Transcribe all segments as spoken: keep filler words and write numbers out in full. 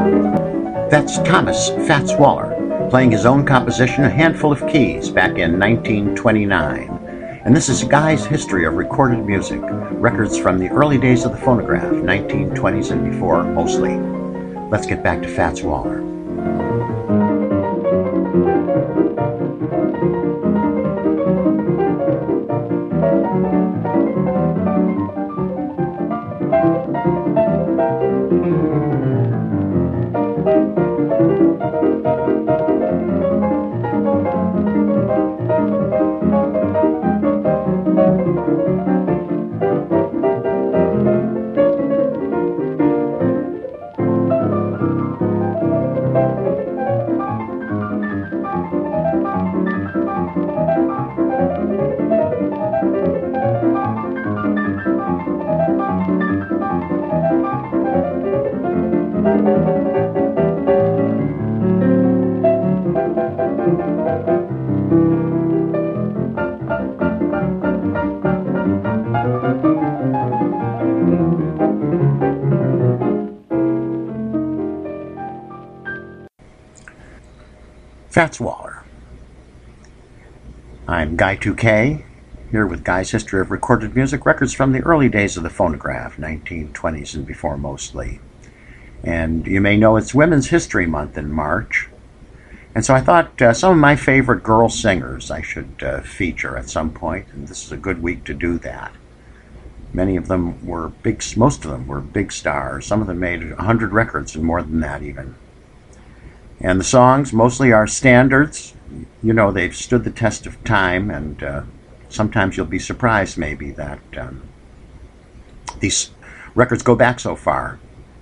That's Thomas Fats Waller, playing his own composition, A Handful of Keys, back in nineteen twenty-nine. And this is Guy's history of recorded music, records from the early days of the phonograph, nineteen twenties and before mostly. Let's get back to Fats Waller. Fats Waller. I'm Guy two K, here with Guy's history of recorded music, records from the early days of the phonograph, nineteen twenties and before mostly. And you may know it's Women's History Month in March. And so I thought uh, some of my favorite girl singers I should uh, feature at some point, and this is a good week to do that. Many of them were big, most of them were big stars. Some of them made one hundred records and more than that even. And the songs mostly are standards. You know, they've stood the test of time, and uh, sometimes you'll be surprised maybe that um, these records go back so far.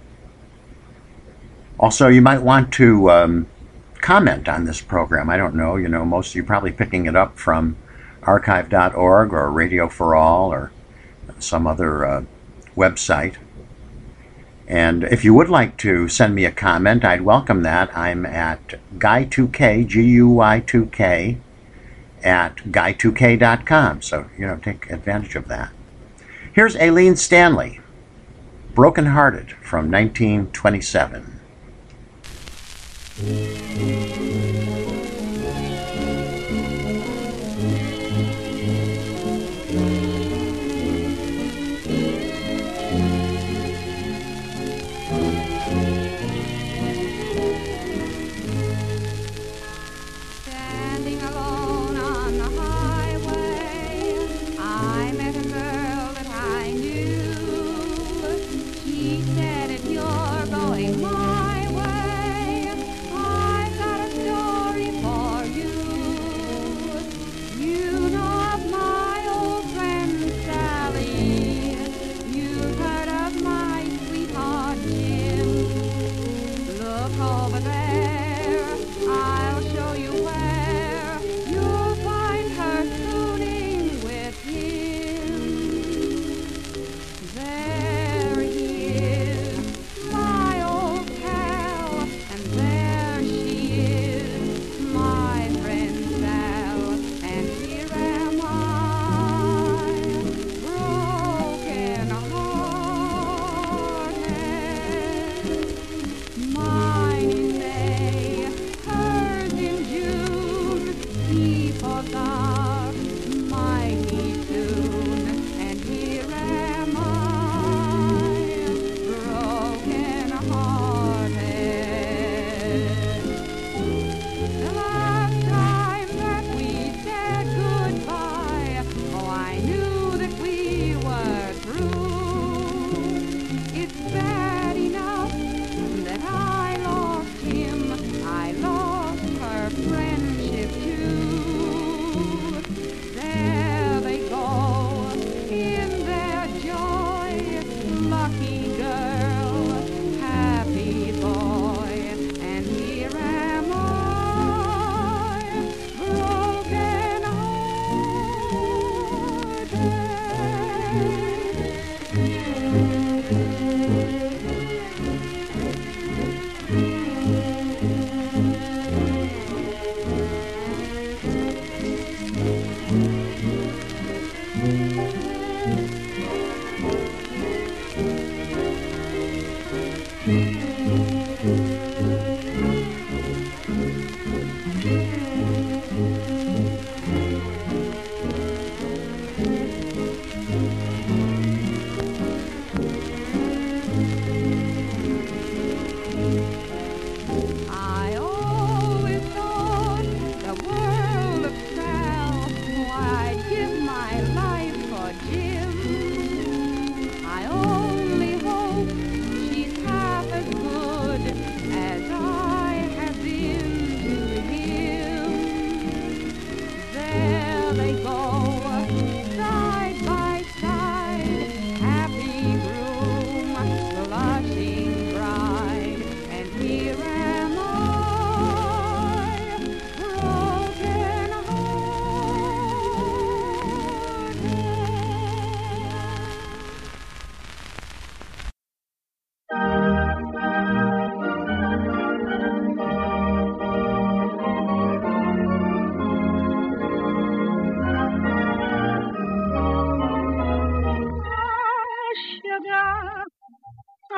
Also, you might want to um, comment on this program. I don't know, you know, most of you are probably picking it up from archive dot org or Radio for All or some other uh, website. And if you would like to send me a comment, I'd welcome that. I'm at Guy two K, G U Y two K, at guy two k dot com. So, you know, take advantage of that. Here's Aileen Stanley, Broken Hearted, from nineteen twenty-seven. She said, if you're going my way, I've got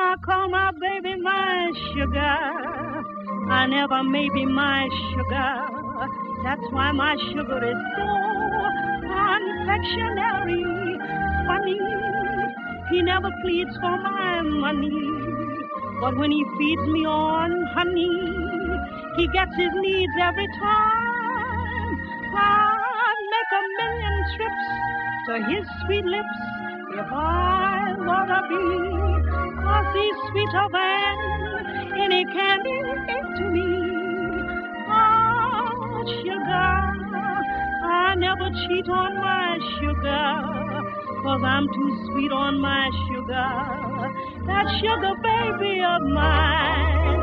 I call my baby my sugar. I never may be my sugar. That's why my sugar is so confectionery. Funny, he never pleads for my money. But when he feeds me on honey, he gets his needs every time. I'd make a million trips to his sweet lips if I were a bee. 'Cause he's sweeter than any candy to me. Oh, sugar, I never cheat on my sugar, 'cause I'm too sweet on my sugar, that sugar baby of mine.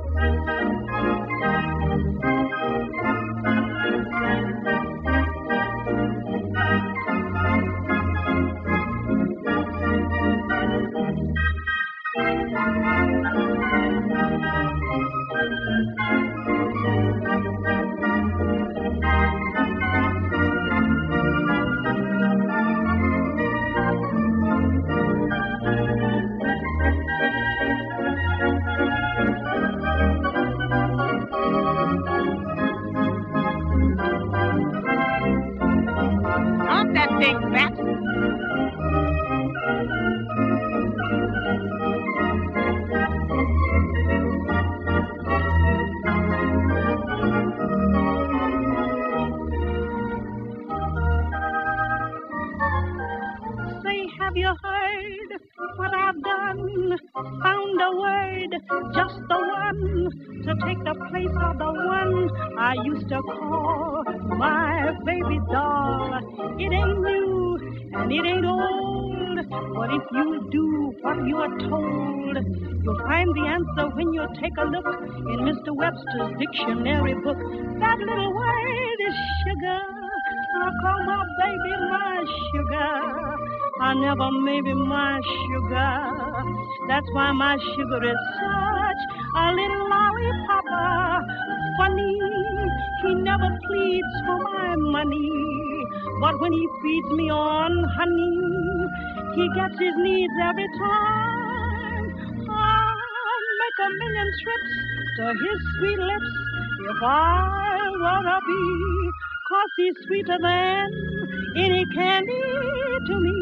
Have you heard what I've done? Found a word, just the one, to take the place of the one I used to call my baby doll. It ain't new and it ain't old, but if you do what you are told, you'll find the answer when you take a look in Mister Webster's dictionary book. That little word is sugar. I call my baby my sugar. I never may be my sugar. That's why my sugar is such a little lollipop. Funny, he never pleads for my money, but when he feeds me on honey, he gets his needs every time. I'd make a million trips to his sweet lips if I were a bee, 'cause he's sweeter than any candy to me.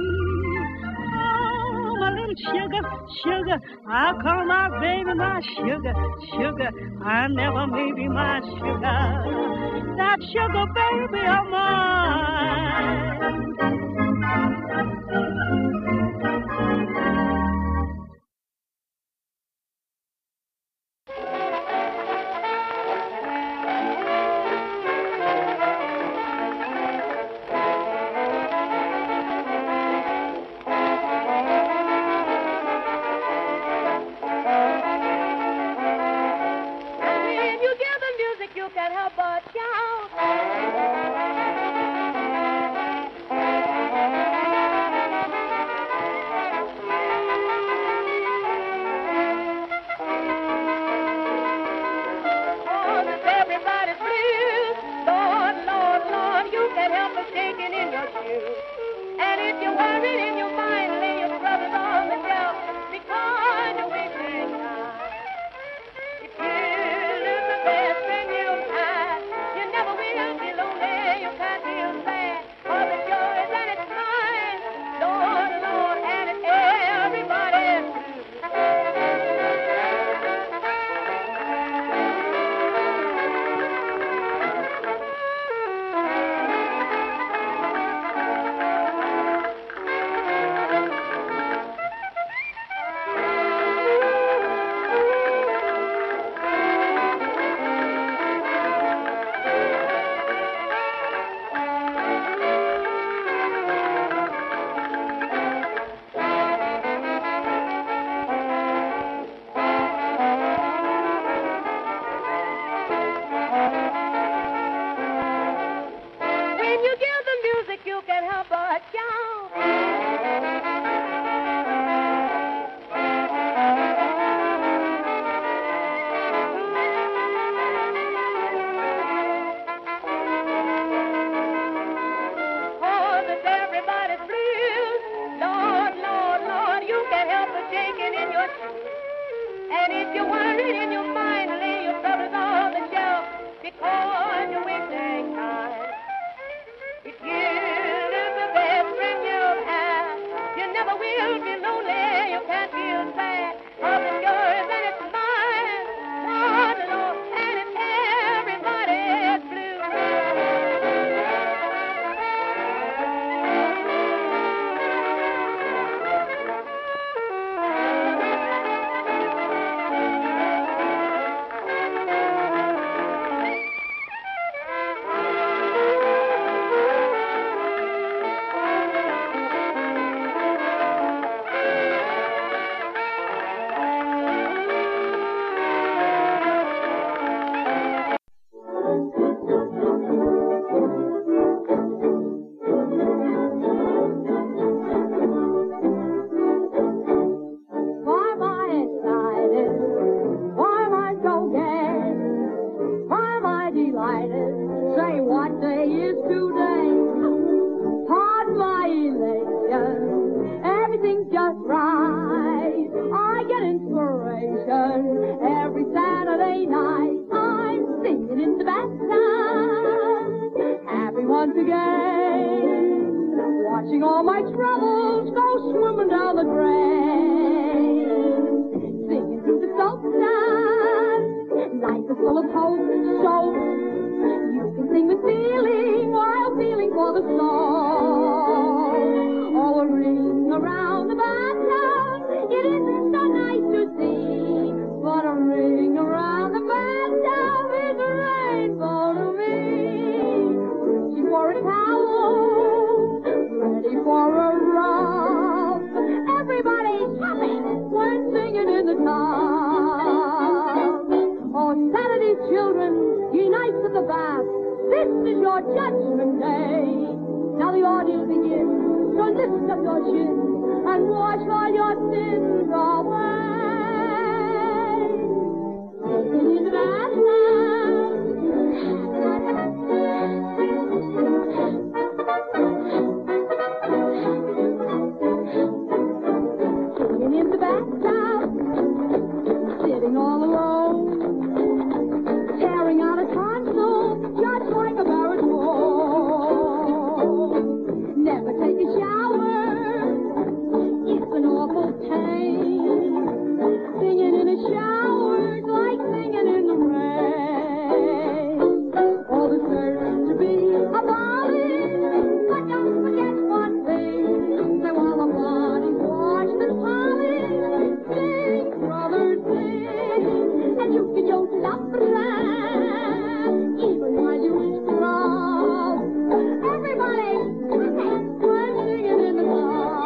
Oh, my little sugar, sugar, I call my baby my sugar, sugar, I never may be my sugar, that sugar baby of mine. your shoes. And if you're worried in your mind, lay your troubles on the shelf because you wish they kind. If you lose the best friend you've had, you never will be lonely. You can't feel sad, 'cause it's yours and it's mine. One and all, and it's everybody's blue. Every Saturday night, I'm singing in the bathtub, happy once again, watching all my troubles go swimming down the drain, singing through the soap dust, life is full of hope, so you can sing with feeling while feeling for the soul. Oh, a ring around the bathtub, it isn't so nice to see, but a ring around the bathtub is a rainbow to me. Reaching for a towel, ready for a rub. Everybody's happy when singing in the tub. Oh, Saturday children, ye knights of the bath, this is your judgment day. Now the ordeal begins, so lift up your chin and wash all your sins away. Singing in the bathtub, singing in the bathtub, sitting all alone, tearing out a tonsil just like a baritone. Never take a shower, it's an awful pain. Singing in a shower's like singing in the rain. Oh, there's certain to be abolished, but don't forget one thing. Say while the body's washed and polished, sing, brothers, sing, and you can yodel up and laugh, even while you scrub. Everybody, we're singing in the bar.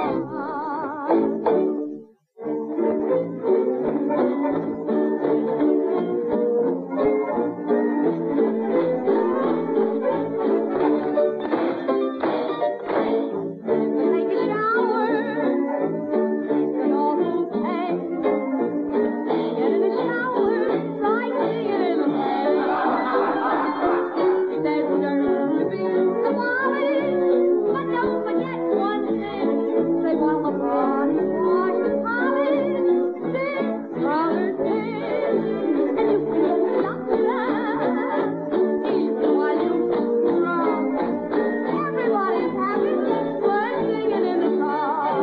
Take a shower, it's an awful pain. Get in the shower, like singing in the rain. There's certain to be abolished, but don't forget one thing. Say while the body's washed and polished, sing, brothers, sing, and you can yodel up and laugh, even while you scrub. Everybody's happy, we're singing in the car.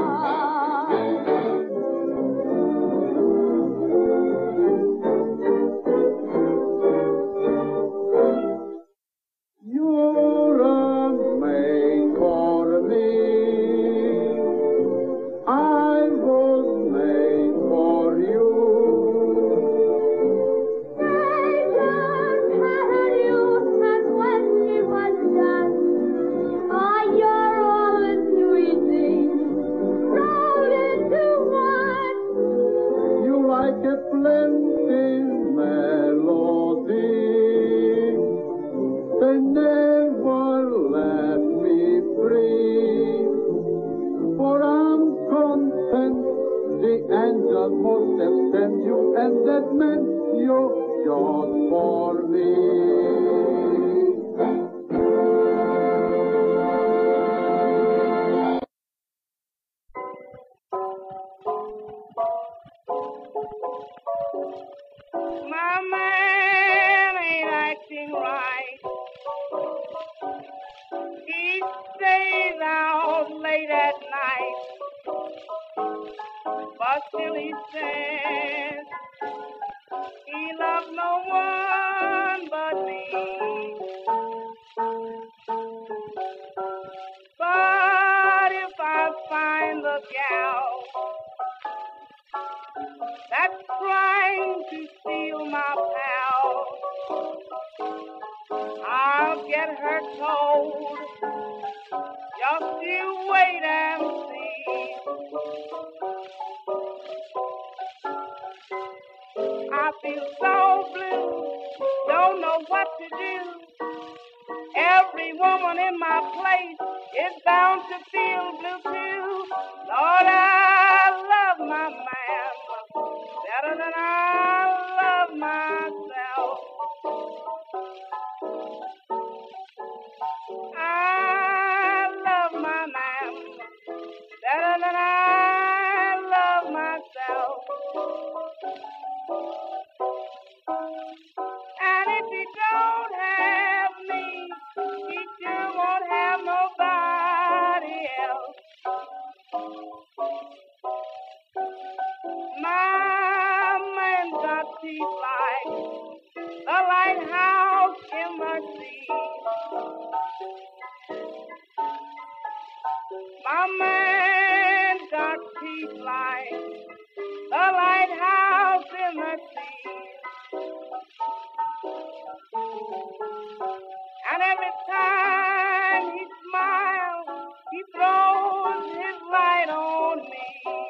You're a made for me. I was made for you. Nature patted you, and when she was done, oh, you're all the sweet things rolled into one. You like a plenty melody. They never let me free. For I'm content, the angel must have sent you, and that meant you're just for me. My man ain't acting right. He stays out late at night, but still he says he loves no one but me. But if I find the gal that's trying to steal my pal, I'll get her told. Just you wait and see. I feel so blue, don't know what to do. Every woman in my place is bound to feel blue too. Lord, I love my man better than I love myself. I love my man better than I love myself. And if he don't have me, he sure won't have nobody else. My man got teeth like the lighthouse in the sea. My man got teeth like the lighthouse in the sea. And every time he smiles, he throws his light on me.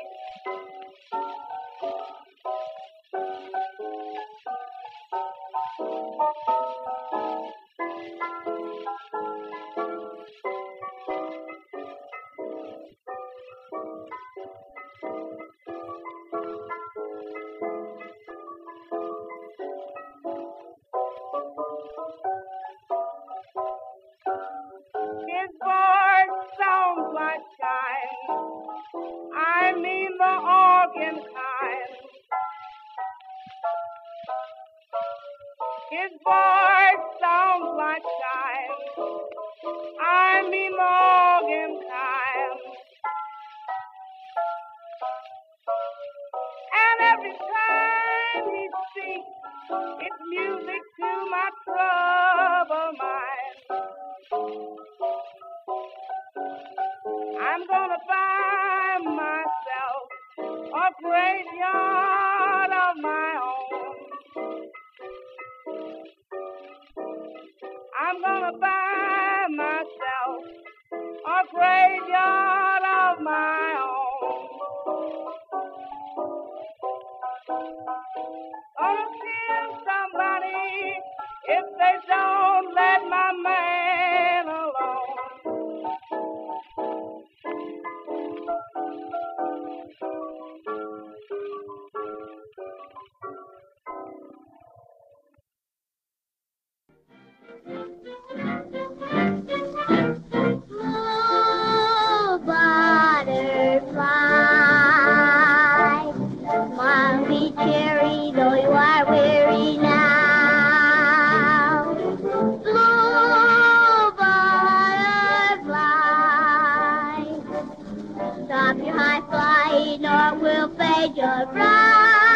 His voice sounds like chime, I mean the organ kind. His voice sounds like chime, I mean the organ kind. And every time he speaks, it's music to my troubled mind. I'm gonna buy myself a graveyard of my own. I'm gonna buy myself a graveyard of my own. Gonna kill somebody if they don't let my man alone. Blue butterfly, molly cherry, though you are weary now. Blue butterfly, stop your high flying or we'll fade your brow.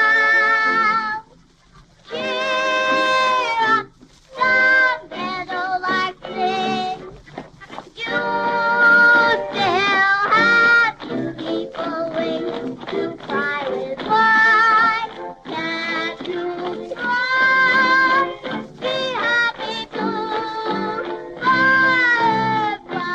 Cheer up, some meadow like this. You still have beautiful wings to fly with. Why can't you fly? Be happy, blue butterfly.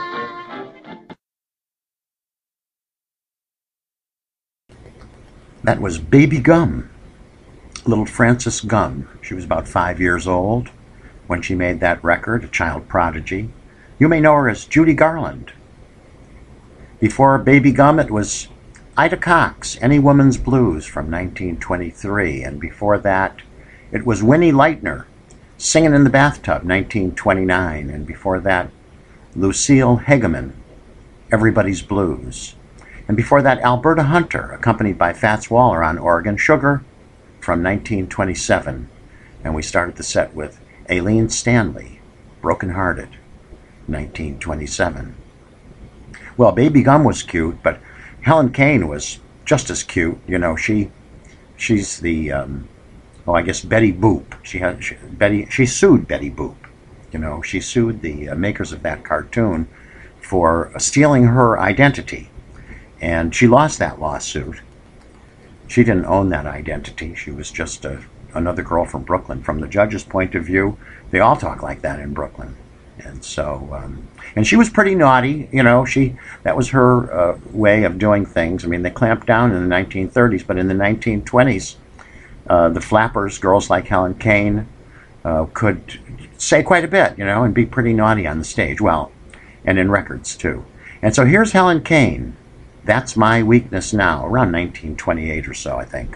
That was Baby Gum, little Frances Gum. She was about five years old when she made that record, a child prodigy. You may know her as Judy Garland. Before Baby Gum, it was Ida Cox, Any Woman's Blues from nineteen twenty-three. And before that, it was Winnie Leitner, Singing in the Bathtub, nineteen twenty-nine. And before that, Lucille Hegeman, Everybody's Blues. And before that, Alberta Hunter, accompanied by Fats Waller on Oregon Sugar from nineteen twenty-seven, and we started the set with Aileen Stanley, Broken Hearted, nineteen twenty-seven. Well, Baby Gum was cute, but Helen Kane was just as cute. You know, she she's the um, oh, I guess Betty Boop. She had she, Betty. She sued Betty Boop. You know, she sued the uh, makers of that cartoon for stealing her identity, and she lost that lawsuit. She didn't own that identity. She was just a, another girl from Brooklyn. From the judge's point of view, they all talk like that in Brooklyn. And so, um, and she was pretty naughty, you know, she, that was her uh, way of doing things. I mean, they clamped down in the nineteen thirties, but in the nineteen twenties, uh, the flappers, girls like Helen Kane, uh, could say quite a bit, you know, and be pretty naughty on the stage. Well, and in records, too. And so here's Helen Kane. That's My Weakness Now, around nineteen twenty-eight or so, I think.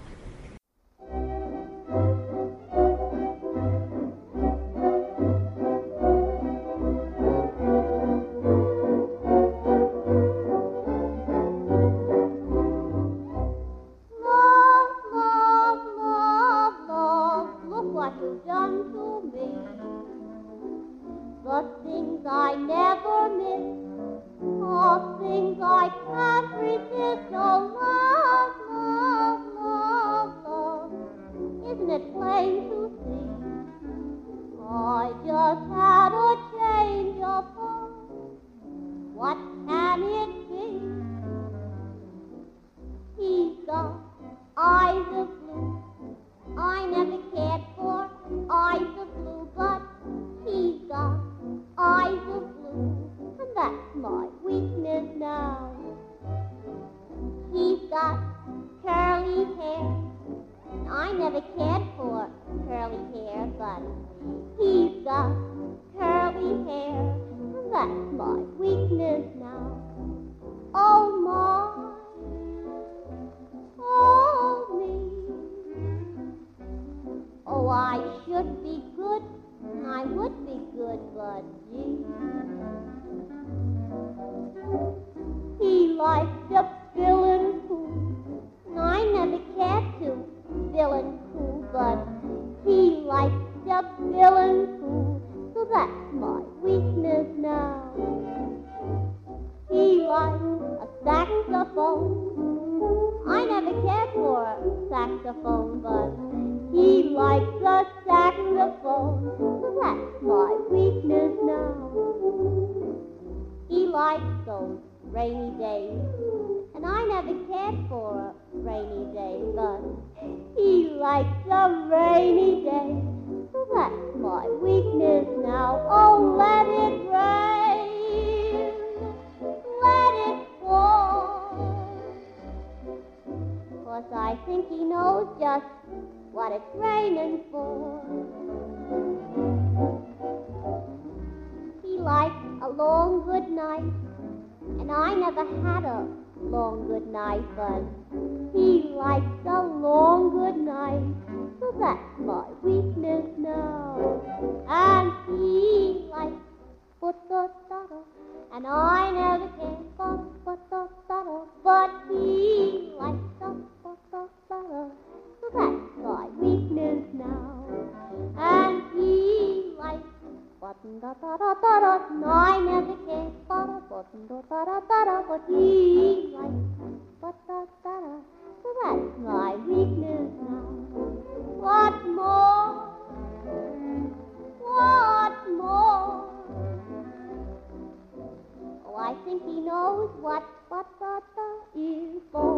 The things I never miss, all things I can't resist. Oh, love, love, love, love, isn't it plain to see? I just had a change of heart. What can it be? He's got eyes of blue. I never cared for eyes of blue, but he's got eyes of blue, and that's my weakness now. He's got curly hair, and I never cared for curly hair, but he's got curly hair, and that's my weakness now. Oh my, oh me. Oh, I should be good, I would be good, but gee. He likes to fill and coo, and I never cared to fill and coo, but he likes to fill and coo, so that's my weakness now. He likes a saxophone, I never cared for a saxophone, but he likes a saxophone, so that's my weakness now. He likes those rainy days, and I never cared for a rainy day, but he likes a rainy day, so that's my weakness now. Oh, let it rain, let it fall, 'cause I think he knows just what it's raining for. He likes a long good night, and I never had a long good night, but he likes a long good night, so that's my weakness now. And he likes but-da-da-da, and I never can but-da-da-da, but he likes a but-da-da-da, so that's my weakness now. And he likes button-da-da-da-da-da, and I never can button-da-da-da-da-da, but he likes but-da-da-da, so that's my weakness now. What more? What more? Oh, I think he knows what but-da-da is for.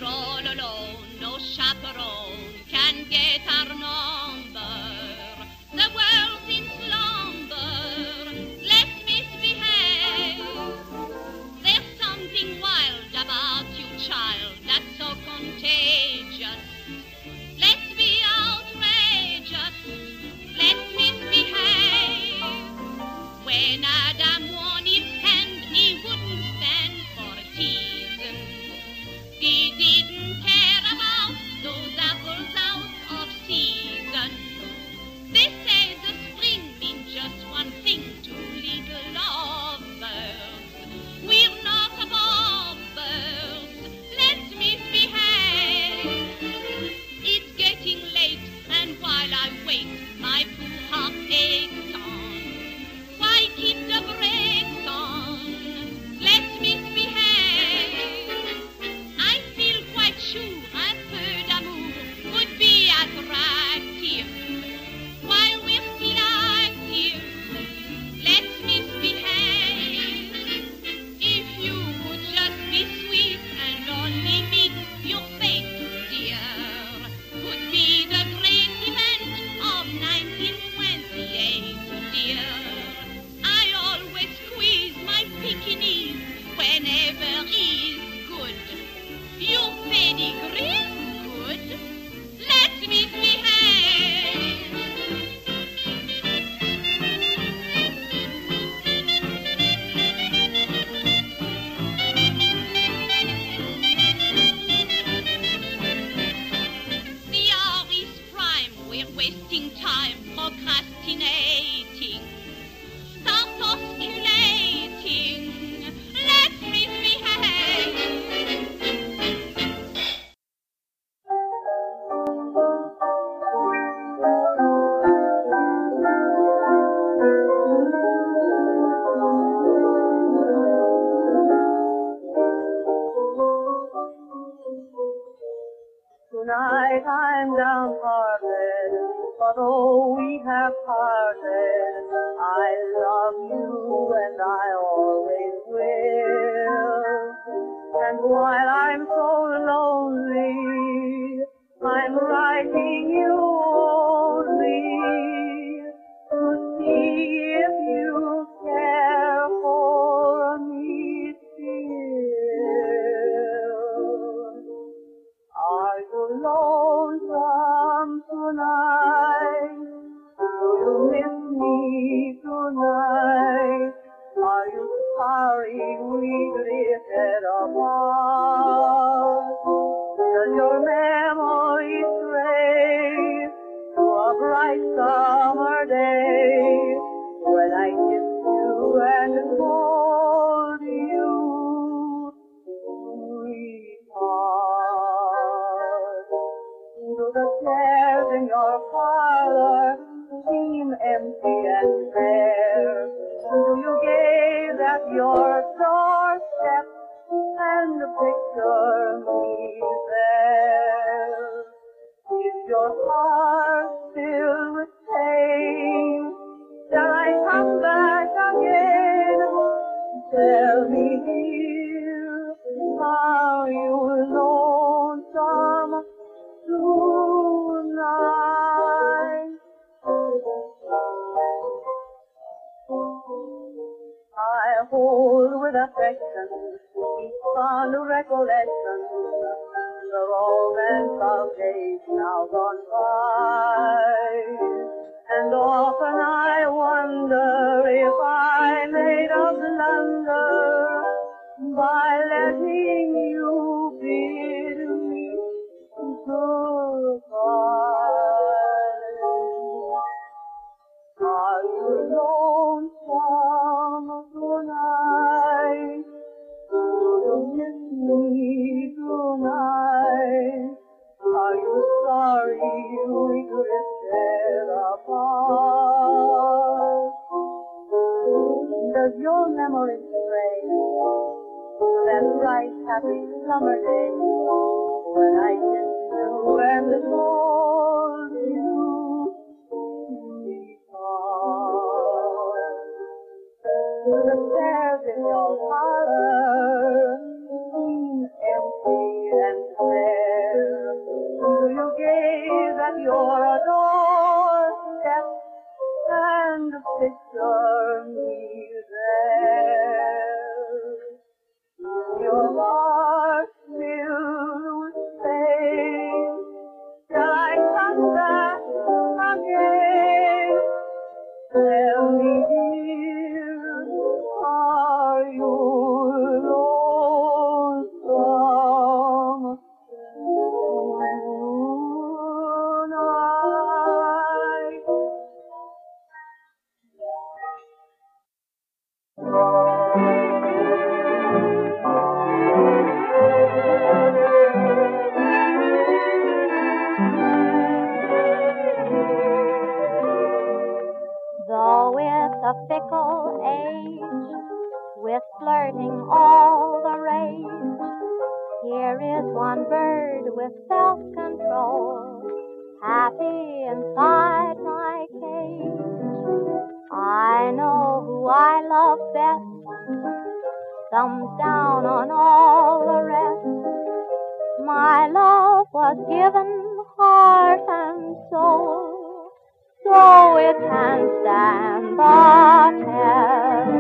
all alone, no chaperone can get our number. The world's in slumber, let's misbehave. There's something wild about you, child, that's so contagious. Let's be outrageous, let's misbehave. When Adam wanted stand, he wouldn't stand for teasing. He didn't care about those apples out of season. They say the spring means just one thing to little lovebirds. We're not above birds, let's misbehave. It's getting late, and while I wait, my poor heart aches on. Why keep the brakes on? Let's misbehave. I feel quite sure un peu d'amour would be attractive. While we're still active, let's misbehave. If you would just be sweet and only meet your fate, dear, would be the great event of nineteen twenty-eight, dear. I always squeeze my pickaninny whenever he's good. Your pedigree's good. Let's misbehave. The hour is prime, we're wasting time procrastinating. Start osculating, let's misbehave. Tonight I'm downhearted, but oh, we have parted. I love you and I always will. And while I'm so lonely, I'm writing you only to see if you care for me still. Are you lonesome tonight? Do you miss me tonight? Are you sorry we drifted apart? Does your memory stray to a bright summer day when I kissed you and told you, sweetheart? Do the chairs in your parlor seem empty and bare? Do you gaze at your doorstep and picture me there? Is your heart filled with pain? Shall I come back again? Tell me, dear, are you lonesome tonight? I hold with affection each fond recollection, the romance of days now gone by. And often I wonder if I made a blunder by letting you bid me goodbye. Are you lonesome tonight? Do you miss me tonight? Are you sorry we drifted apart? Does your memory stray to that bright, happy summer day when I kissed you and told you, sweetheart? The stairs in your parlor seem empty and bare. picture me there. Your heart filled with pain. Shall I come back again? Tell me, dear, are you lonesome tonight? Though it's a fickle age, with flirting all the rage, here is one bird with self-control, happy inside my cage. I know who I love best, thumbs down on all the rest. My love was given heart and soul, so it can stand the test.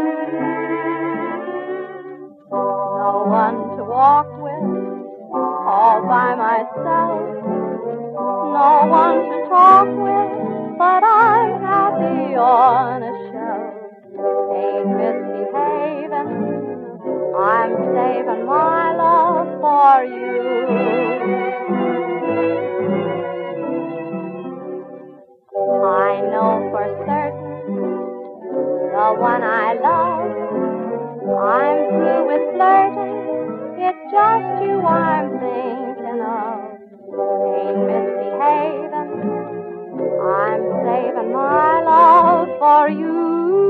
No one to walk with, all by myself. No one to talk with, but I'm happy on a shelf. Ain't misbehaving, I'm saving my love for you. I know for certain the one I love. I'm through with flirting, it's just you I'm thinking of. Ain't misbehaving, I'm saving my love for you.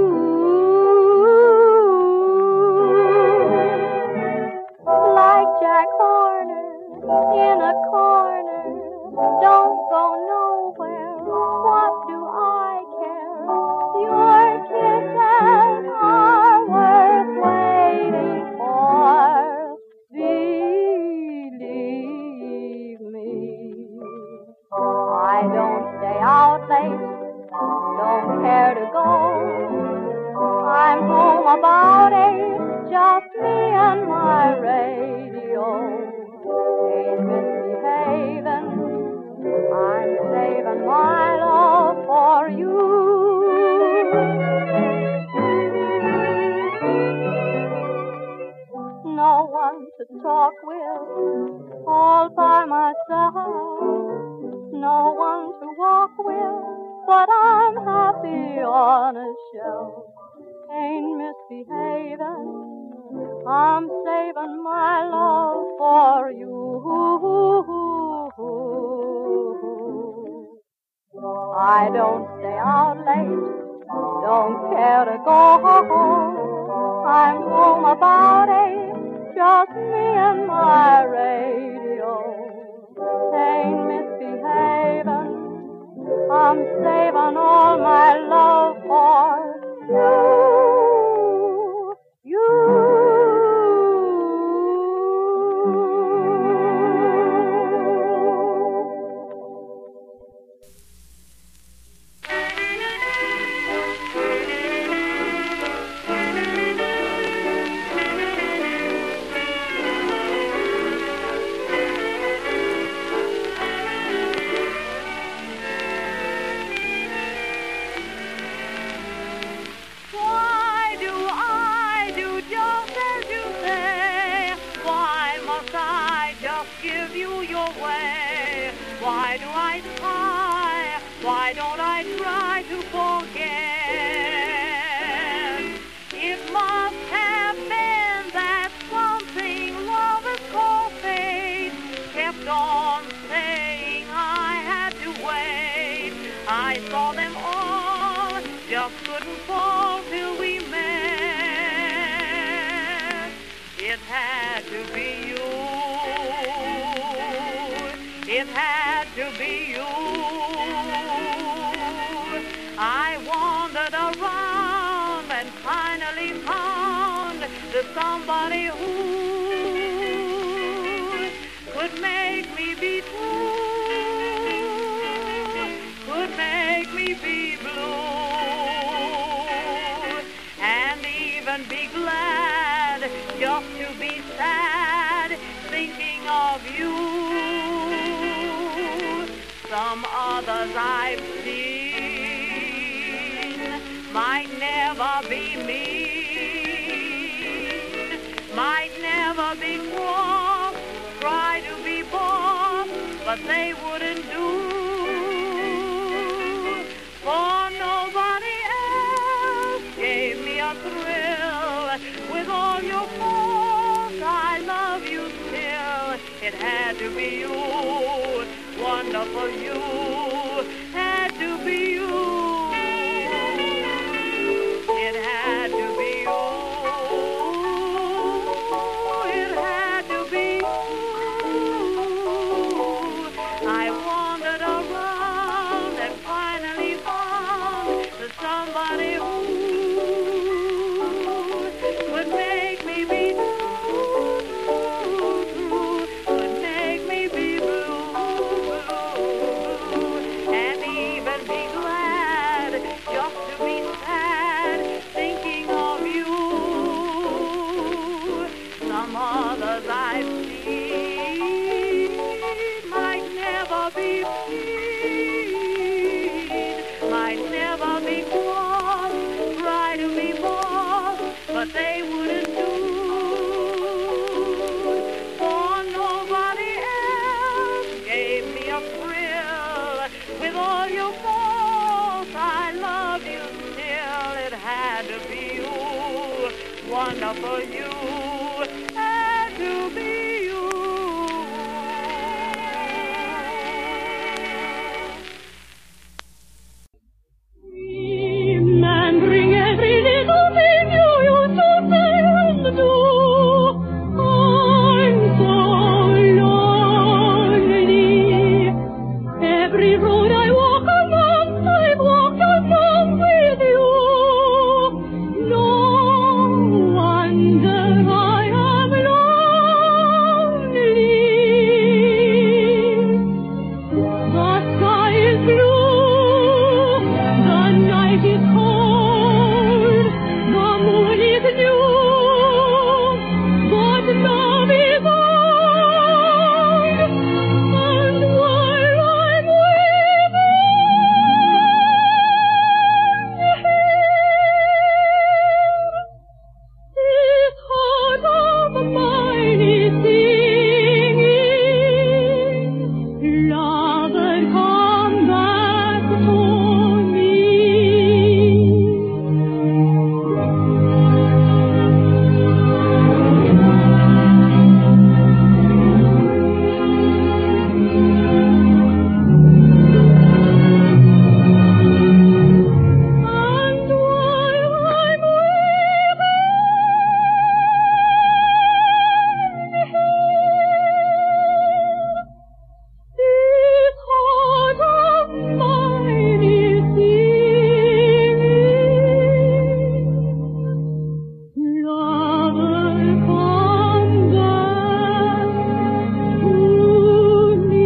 Like Jack Horner in a corner, don't go nowhere. What do I care? Your kisses are worth waiting for. Believe me, I don't stay out late, don't care to go. I'm home about eight, just me and my radio. Ain't misbehaving, I'm saving my love for you. No one to talk with, all by myself. No one to walk with, but I'm happy on a shelf. Ain't misbehaving, I'm saving my love for you. I don't stay out late, don't care to go home. I'm home about eight, just me and my radio. Ain't misbehaving, I'm saving all my love for you. You. Give you your way. Why do I try? Why don't I try to forget? It must have been that something lovers call fate kept on saying I had to wait. I saw them all, just couldn't fall till we met. It had to be you. It had to be you. I wandered around and finally found the somebody who could make me be true, could make me be blue. just to be sad, thinking of you. Some others I've seen might never be mean, might never be cross, try to be boss, but they wouldn't do. For nobody else gave me a thrill. With all your faults, I love you still. It had to be you, wonderful you, had to be you. It had to be you. It had to be you. I wandered around and finally found somebody who would make me be true, true, would make me be blue, blue, and even be glad just to be sad, thinking of you. Some others I've seen might never be seen, might never be cross, try to be boss, but they wouldn't do. For nobody else gave me a thrill. With all your faults, I love you still. It had to be you, wonderful you, had to be you. Remembering every little thing you used to say and do, I'm so lonely. Every road I walk along, I walk along with you. No wonder I am lonely. The sky is blue, the night is cold, the moon is new, but love is old. And while I'm with you here, this heart of mine is singing, lover, come back to me. And while I'm with this heart of mine is singing, lover, come back to me.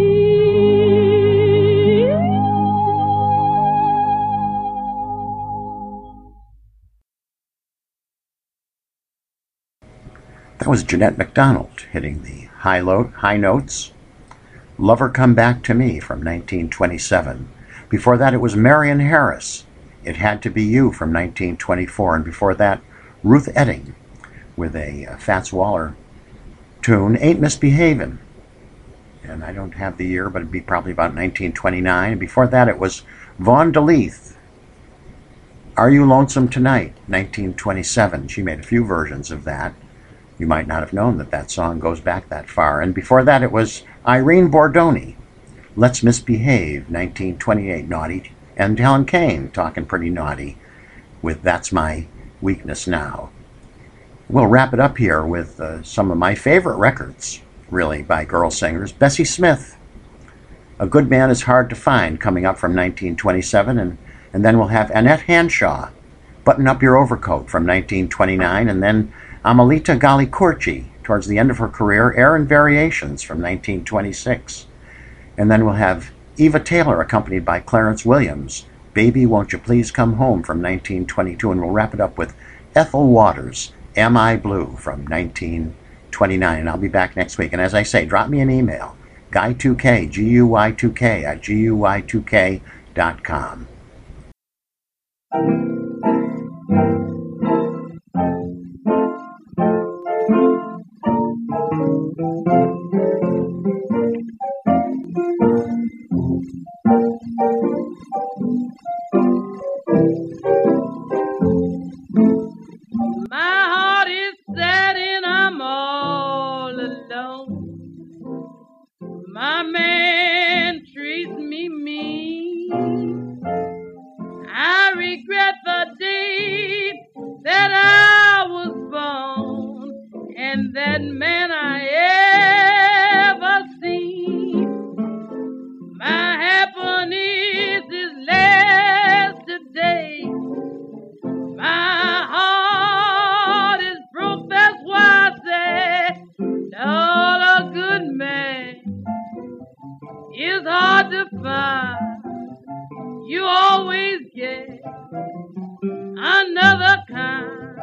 That was Jeanette MacDonald hitting the high, lo- high notes. Lover Come Back to Me from nineteen twenty-seven. Before that, it was Marion Harris. It Had to Be You from nineteen twenty-four. And before that, Ruth Etting with a uh, Fats Waller tune, Ain't Misbehavin'. And I don't have the year, but it'd be probably about nineteen twenty-nine. And before that, it was Vaughn DeLeath. Are You Lonesome Tonight, nineteen twenty-seven. She made a few versions of that. You might not have known that that song goes back that far. And before that, it was Irene Bordoni, Let's Misbehave, nineteen twenty-eight, naughty. And Helen Kane, talking pretty naughty, with That's My Weakness Now. We'll wrap it up here with uh, some of my favorite records, really, by girl singers. Bessie Smith, A Good Man Is Hard to Find, coming up from nineteen twenty-seven. And, and then we'll have Annette Hanshaw, Button Up Your Overcoat, from nineteen twenty-nine. And then Amelita Galli-Curci, towards the end of her career, Air and Variations from nineteen twenty-six. And then we'll have Eva Taylor accompanied by Clarence Williams, Baby Won't You Please Come Home from nineteen twenty-two. And we'll wrap it up with Ethel Waters, Am I Blue from nineteen twenty-nine. And I'll be back next week. And as I say, drop me an email, guy two k, G U Y two K, at G U Y two K dot com. My man treats me mean. I regret the day that I was born and that man I ever seen. My happiness is less today. My heart is broke, that's why I say, Lord, a good man is hard to find. You always get another kind.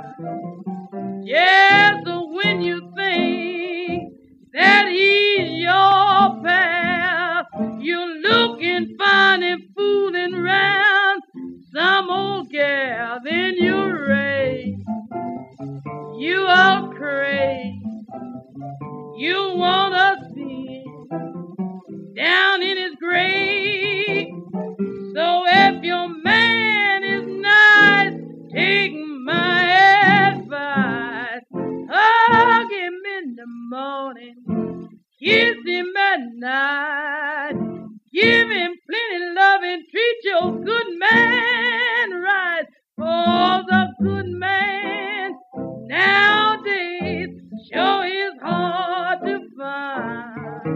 Just when you think that he's your pal, you look and find him fooling around some old gal. Then you raise, you are crazy. You wanna see him down in his grave. So if your man is nice, take my advice. Hug him in the morning, kiss him at night. Give him plenty love and treat your good man right. For the good man nowadays sure is hard to find.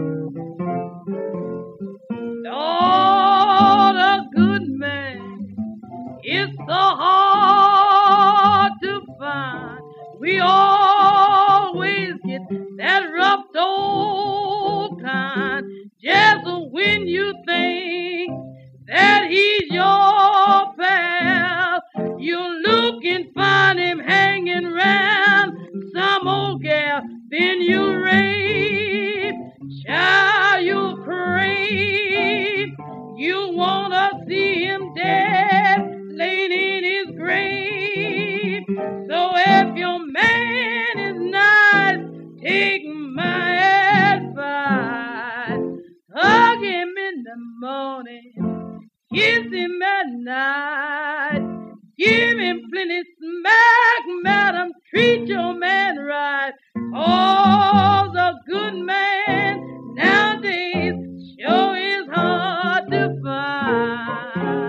Lord, a good man is so hard to find. We always get that rough old kind. Just when you think that he's your pal, you look and find him hanging round some old gal. Then you rape, child, you crave. You wanna see him dead, laid in his grave. So if your man is nice, take my advice. Hug him in the morning, kiss him at night. Give him plenty smack, madam, treat your man right. Oh, the good man nowadays sure is hard to find.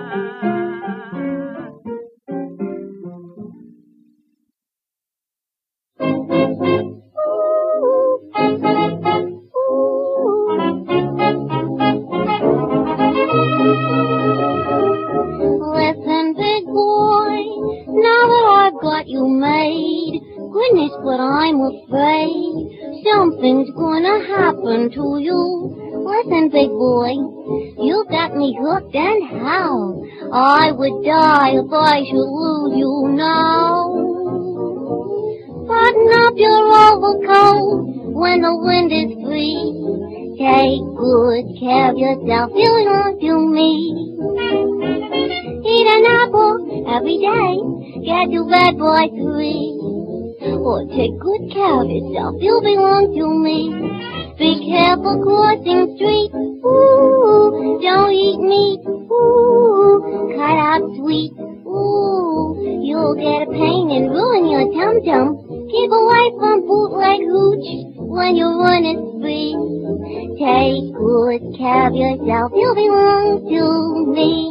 Listen, big boy, now that I've got you made, goodness, but I'm afraid something's gonna happen to you. Listen, big boy, you got me hooked, and how? I would die if I should lose you now. Button up your overcoat when the wind is free. Take good care of yourself, you belong to me. Eat an apple every day, get to bed by three. Or take good care of yourself, you belong to me. Be careful crossing streets, ooh, don't eat meat, ooh, cut out sweets, ooh, you'll get a pain and ruin your tum-tum. Keep away from bootleg hooch when you run it free. Take good care of yourself, you belong to me.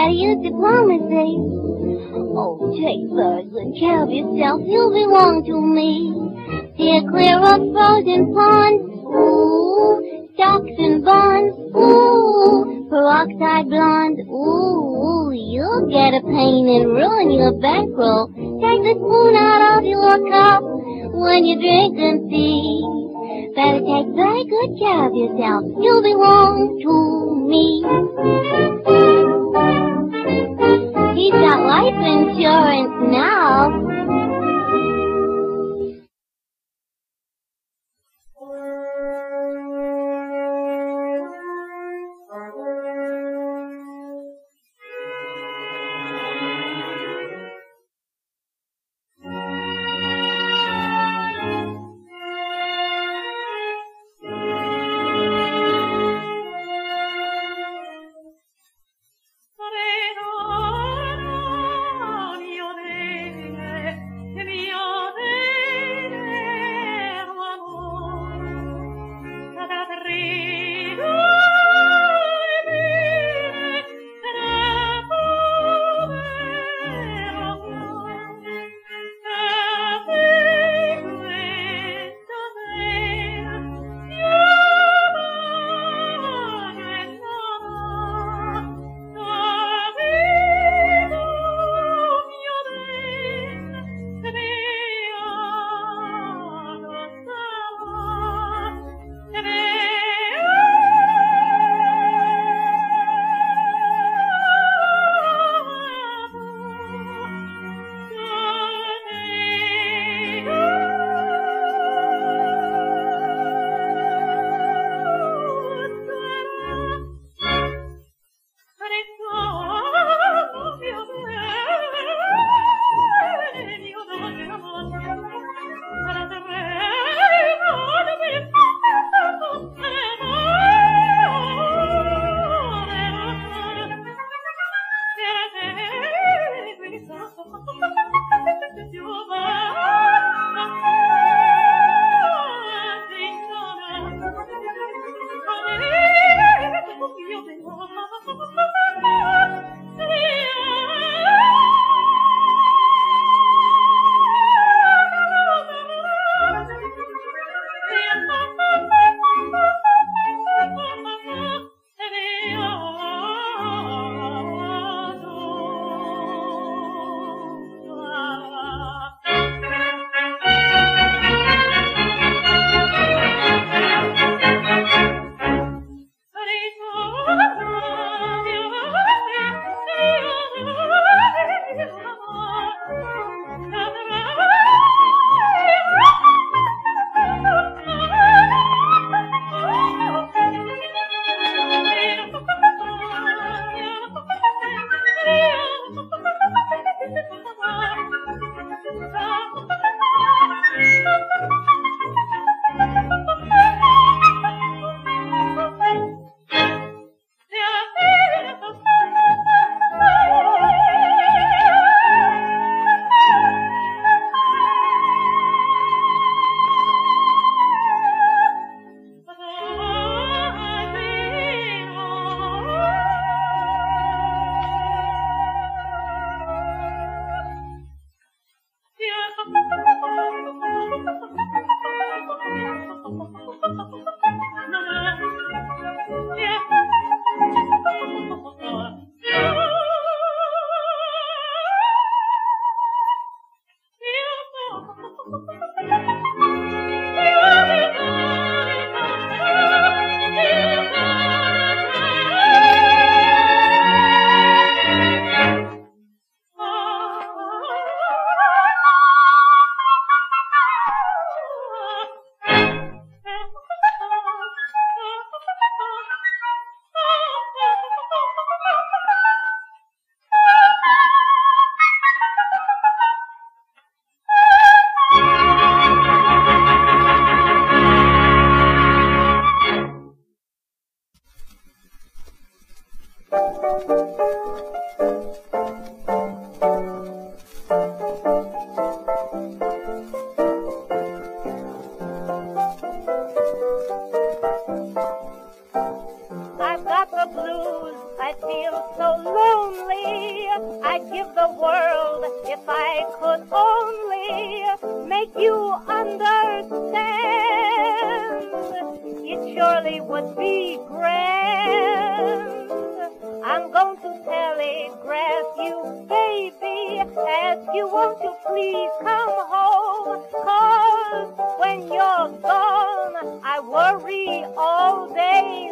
how to use diplomacy. Oh, take birds and care of yourself, you belong to me. Steer clear of frozen ponds, ooh, stocks and bonds, ooh, peroxide blonde, ooh, you'll get a pain and ruin your bankroll. Take the spoon out of your cup when you're drinking tea. Better take very good care of yourself, you belong to me. He's got life insurance now. got the blues. I feel so lonely. I'd give the world if I could only make you understand. It surely would be grand. I'm going to telegraph you, baby, ask you, won't you please come home? 'Cause when you're gone, I worry all day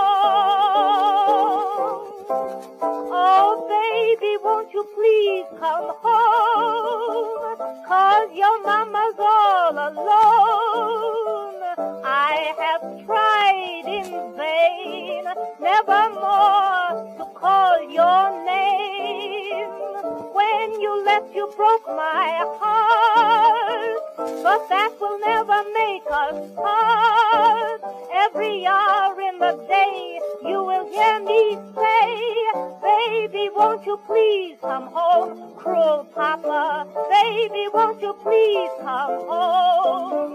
long. Oh, baby, won't you please come home? 'Cause your mama's all alone. I have tried in vain, nevermore to call your name. When you left, you broke my heart, but that will never make us part. Every hour in the day, you will hear me say, baby, won't you please come home? Cruel Papa, baby, won't you please come home?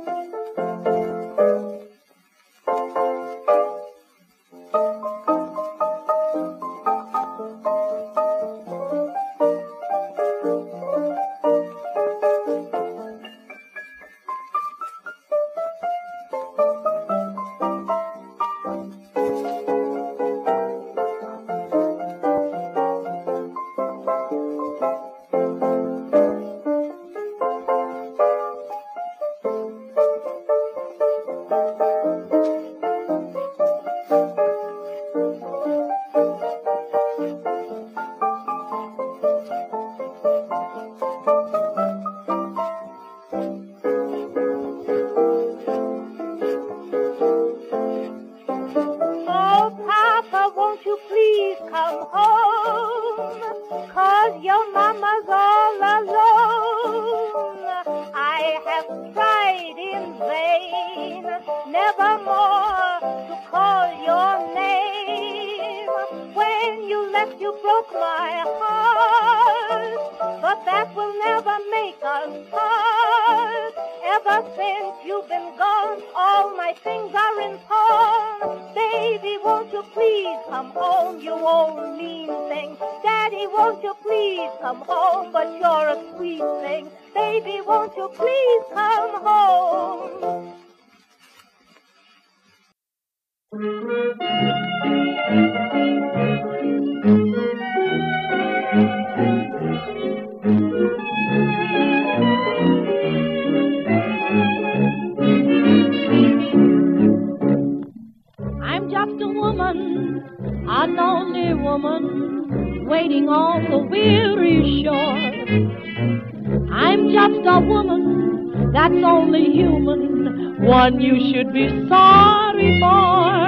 One you should be sorry for.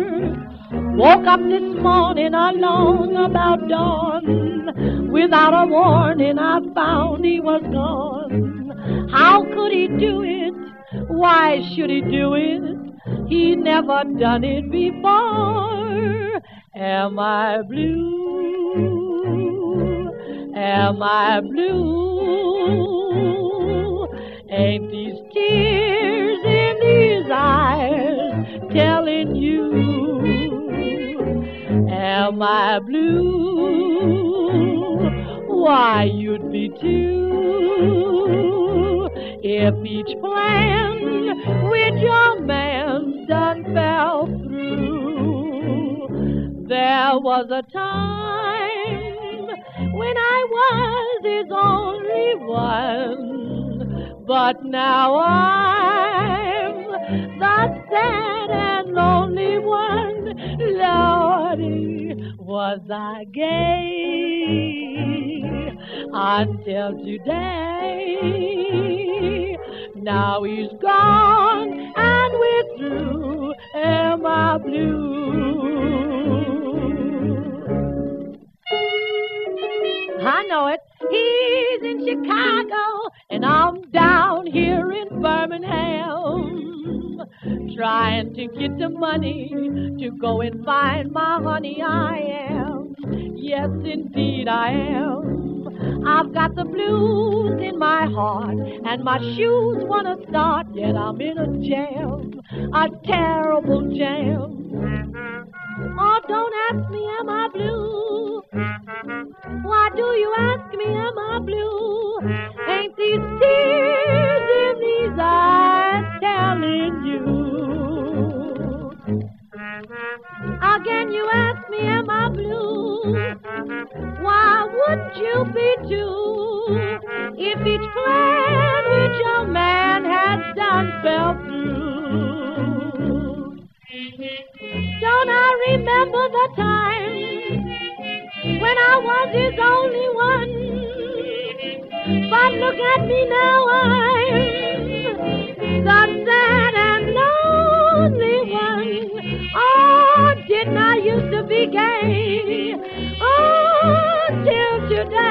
Woke up this morning alone about dawn. Without a warning I found he was gone. How could he do it? Why should he do it? He never done it before. Am I blue? Am I blue? Ain't these tears in these eyes telling you? Am I blue? Why, you'd be too if each plan with your man done fell through. There was a time when I was his only one, but now I'm the sad and lonely one. Lordy, was I gay until today? Now he's gone and withdrew. Am I blue? I know it. He's in Chicago, and I'm down here in Birmingham, trying to get the money to go and find my honey. I am, yes indeed I am. I've got the blues in my heart, and my shoes wanna start, yet I'm in a jam, a terrible jam. Don't ask me, am I blue? Why do you ask me, am I blue? Ain't these tears in these eyes telling you? Again you ask me, am I blue? Why wouldn't you be too? If each plan which a man has done fell through. Don't I remember the time when I was his only one? But look at me now, I'm the sad and lonely one. Oh, didn't I used to be gay? Oh, till today.